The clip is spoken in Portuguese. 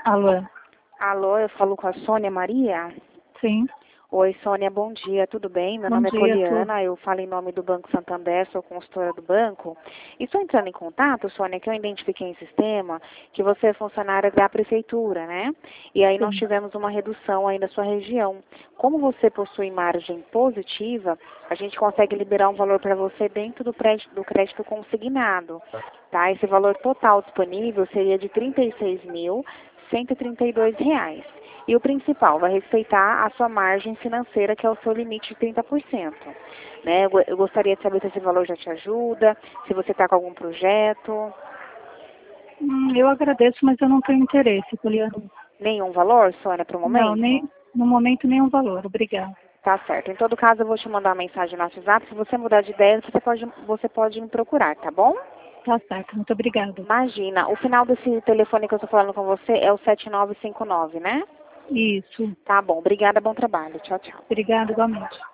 Alô? Alô, eu falo com a Sônia Maria? Sim. Oi, Sônia, bom dia, tudo bem? Meu Bom nome é dia, Poliana, eu falo em nome do Banco Santander, sou consultora do banco. E estou entrando em contato, Sônia, que eu identifiquei em sistema que você é funcionária da prefeitura, né? E aí nós Sim. tivemos uma redução aí na sua região. Como você possui margem positiva, a gente consegue liberar um valor para você dentro do crédito consignado. Tá? Esse valor total disponível seria de R$ 36.132. E o principal, vai respeitar a sua margem financeira, que é o seu limite de 30%. Né? Eu gostaria de saber se esse valor já te ajuda, se você está com algum projeto. Eu agradeço, mas eu não tenho interesse, Poliana. Nenhum valor, Sônia, para o Não, momento? nem, no momento nenhum valor. Obrigada. Tá certo. Em todo caso, eu vou te mandar uma mensagem no WhatsApp. Se você mudar de ideia, você pode me procurar, tá bom? Tá certo, muito obrigada. Imagina, o final desse telefone que eu estou falando com você é o 7959, né? Isso. Tá bom. Obrigada, bom trabalho. Tchau, tchau. Obrigada igualmente.